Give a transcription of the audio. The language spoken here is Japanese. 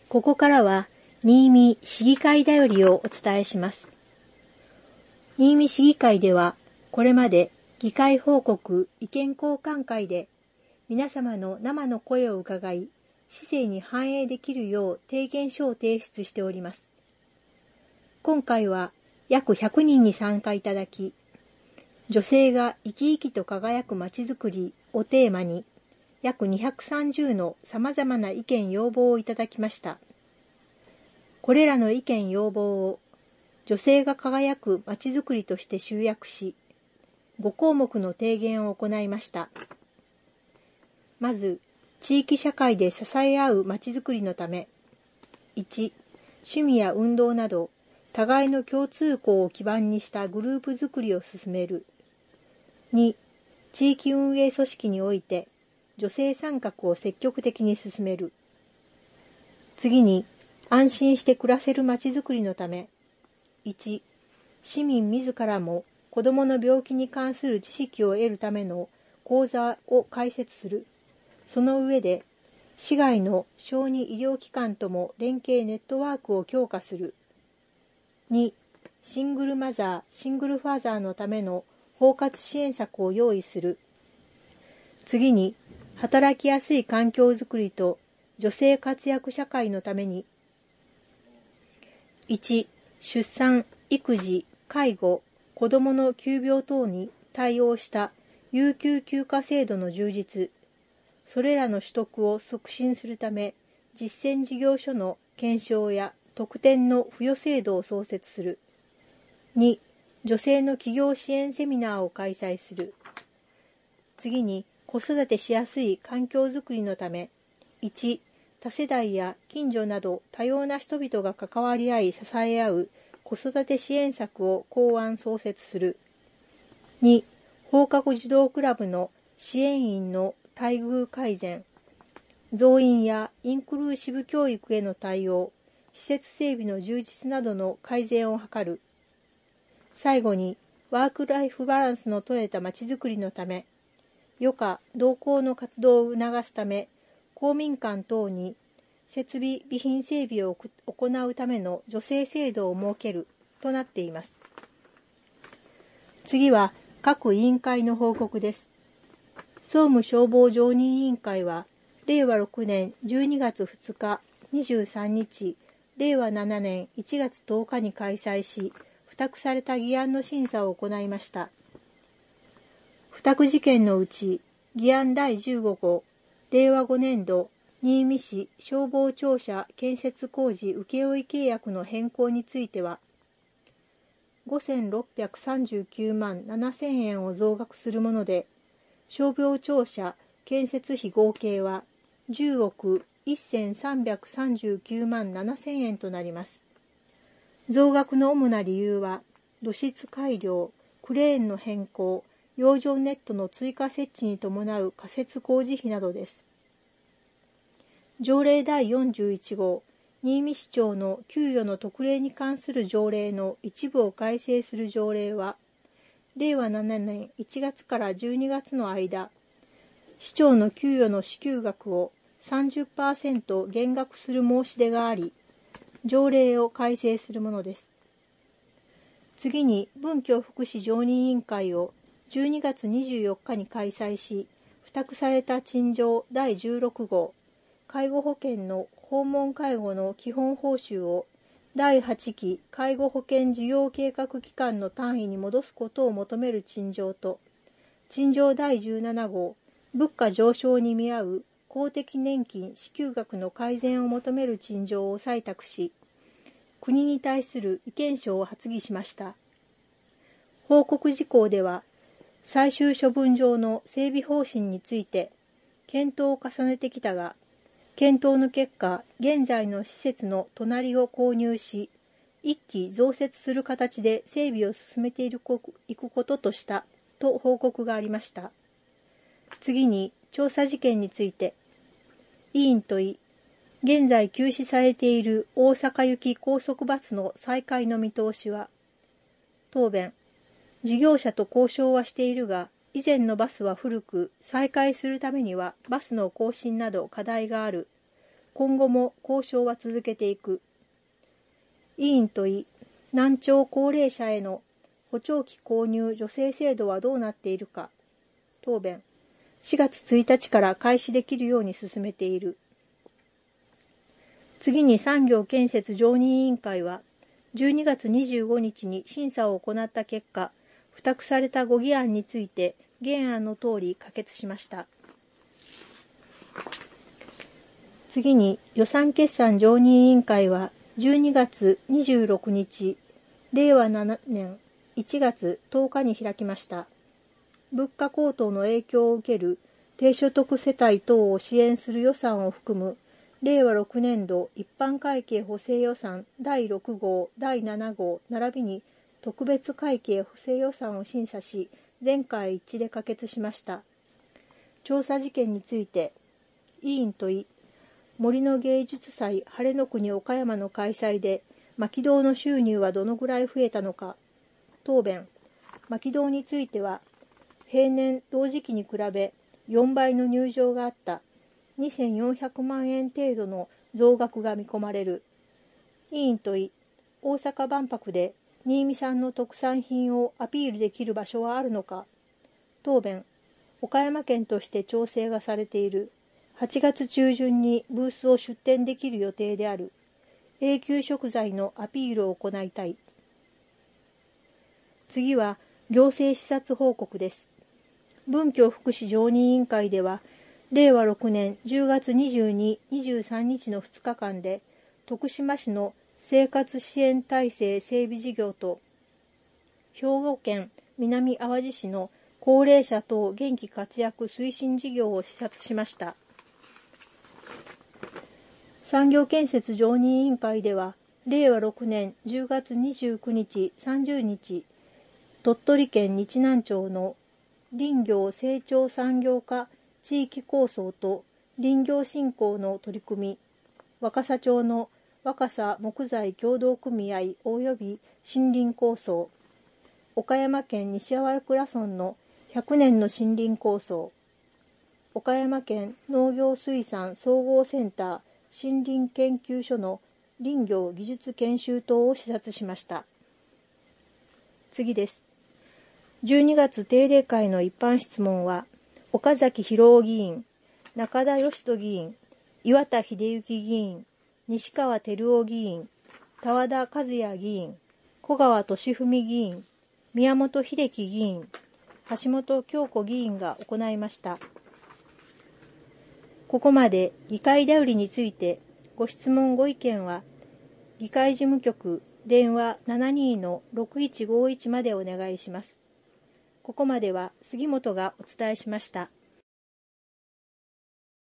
ここからは、新見市議会だよりをお伝えします。新見市議会では、これまで議会報告意見交換会で、皆様の生の声を伺い、市政に反映できるよう提言書を提出しております。今回は約100人に参加いただき、女性が生き生きと輝くまちづくりをテーマに、約230の様々な意見要望をいただきました。これらの意見要望を女性が輝くまちづくりとして集約し、5項目の提言を行いました。まず、地域社会で支え合うまちづくりのため、1、趣味や運動など、互いの共通項を基盤にしたグループづくりを進める。2、地域運営組織において、女性参画を積極的に進める。次に、安心して暮らせるまちづくりのため、1、市民自らも子どもの病気に関する知識を得るための講座を開設する。その上で、市外の小児医療機関とも連携ネットワークを強化する。2、シングルマザー、シングルファーザーのための包括支援策を用意する。次に、働きやすい環境づくりと女性活躍社会のために、1、出産、育児、介護、子どもの急病等に対応した有給休暇制度の充実、それらの取得を促進するため、実践事業所の検証や特典の付与制度を創設する。2、女性の起業支援セミナーを開催する。次に、子育てしやすい環境づくりのため、1、多世代や近所など多様な人々が関わり合い支え合う子育て支援策を考案創設する。2、放課後児童クラブの支援員の待遇改善、増員やインクルーシブ教育への対応、施設整備の充実などの改善を図る。最後に、ワークライフバランスの取れたまちづくりのため、余暇同行の活動を促すため、公民館等に設備備品整備を行うための助成制度を設けるとなっています。次は各委員会の報告です。総務消防常任委員会は、令和6年12月2日、23日、令和7年1月10日に開催し、付託された議案の審査を行いました。付託事件のうち、議案第15号、令和5年度、新見市消防庁舎建設工事請負契約の変更については、5639万7000円を増額するもので、消防庁舎建設費合計は10億1339万7000円となります。増額の主な理由は、土質改良、クレーンの変更、養生ネットの追加設置に伴う仮設工事費などです。条例第41号、新見市長の給与の特例に関する条例の一部を改正する条例は、令和7年1月から12月の間、市長の給与の支給額を 30% 減額する申し出があり、条例を改正するものです。次に、文教福祉常任委員会を12月24日に開催し、付託された陳情第16号、介護保険の訪問介護の基本報酬を第8期介護保険事業計画期間の単位に戻すことを求める陳情と、陳情第17号、物価上昇に見合う公的年金支給額の改善を求める陳情を採択し、国に対する意見書を発議しました。報告事項では、最終処分場の整備方針について、検討を重ねてきたが、検討の結果、現在の施設の隣を購入し、一期増設する形で整備を進めていくこととしたと報告がありました。次に、調査事件について、委員問い、現在休止されている大阪行き高速バスの再開の見通しは、答弁、事業者と交渉はしているが、以前のバスは古く、再開するためにはバスの更新など課題がある。 今後も交渉は続けていく。委員問い、難聴高齢者への補聴器購入助成制度はどうなっているか。答弁、4月1日から開始できるように進めている。次に産業建設常任委員会は、12月25日に審査を行った結果、付託されたご議案について、原案の通り可決しました。次に予算決算常任委員会は、12月26日、令和7年1月10日に開きました。物価高騰の影響を受ける低所得世帯等を支援する予算を含む令和6年度一般会計補正予算第6号、第7号並びに特別会計補正予算を審査し、全会一致で可決しました。調査事件について、委員問い、森の芸術祭晴れの国岡山の開催で、牧堂の収入はどのぐらい増えたのか。答弁、牧堂については、平年同時期に比べ4倍の入場があった。2400万円程度の増額が見込まれる。委員問い、大阪万博で新見産の特産品をアピールできる場所はあるのか。答弁、岡山県として調整がされている。8月中旬にブースを出展できる予定である。永久食材のアピールを行いたい。次は行政視察報告です。文教福祉常任委員会では、令和6年10月22、23日の2日間で、徳島市の生活支援体制整備事業と、兵庫県南淡路市の高齢者等元気活躍推進事業を視察しました。産業建設常任委員会では、令和6年10月29日、30日、鳥取県日南町の林業成長産業化地域構想と林業振興の取り組み、若狭町の若狭木材協同組合及び森林構想、岡山県西粟倉村の100年の森林構想、岡山県農業水産総合センター森林研究所の林業技術研修等を視察しました。次です。12月定例会の一般質問は、岡崎博夫議員、中田義人議員、岩田秀幸議員、西川照夫議員、田和田和也議員、小川俊文議員、宮本秀樹議員、橋本京子議員が行いました。ここまで議会だよりについてご質問ご意見は、議会事務局電話 72-6151 までお願いします。ここまでは杉本がお伝えしました。